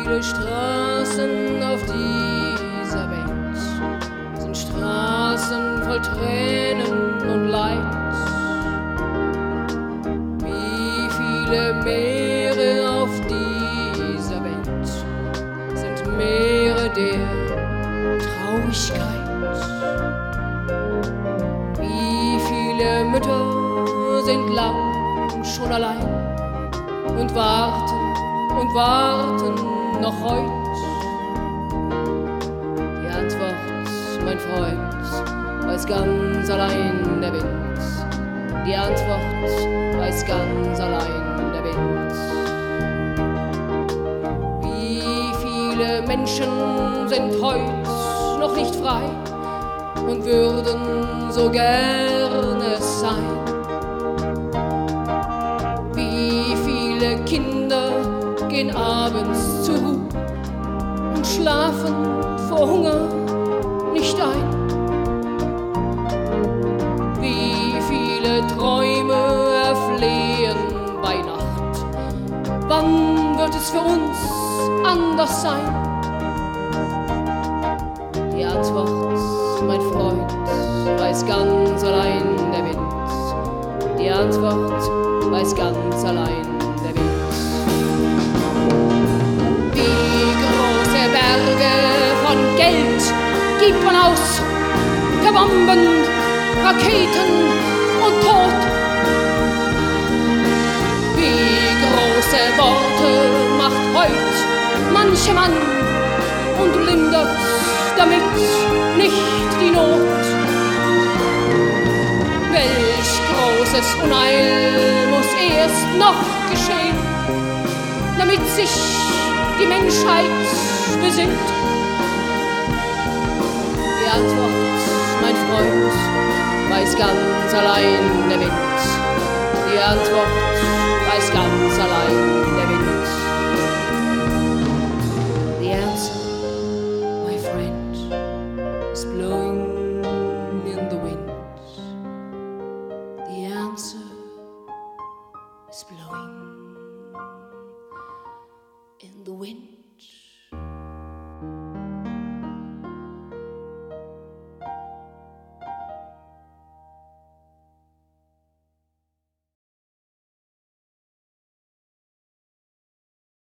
Viele Straßen auf dieser Welt sind Straßen voll Tränen und Leid. Wie viele Meere auf dieser Welt sind Meere der Traurigkeit. Wie viele Mütter sind lang schon allein und warten noch heut. Die Antwort, mein Freund, weiß ganz allein der Wind. Die Antwort weiß ganz allein der Wind. Wie viele Menschen sind heut noch nicht frei und würden so gerne es sein. Wie viele Kinder gehen abends zur Ruhe und schlafen vor Hunger nicht ein. Wie viele Träume erflehen bei Nacht. Wann wird es für uns anders sein? Die Antwort, mein Freund, weiß ganz allein der Wind. Die Antwort weiß ganz allein der Wind. Von Geld gibt man aus für Bomben, Raketen und Tod. Wie große Worte macht heut mancher Mann und lindert damit nicht die Not. Welch großes Unheil muss erst noch geschehen, damit sich die Menschheit besinnt? Die Antwort, mein Freund, weiß ganz allein der Wind. Die Antwort weiß ganz allein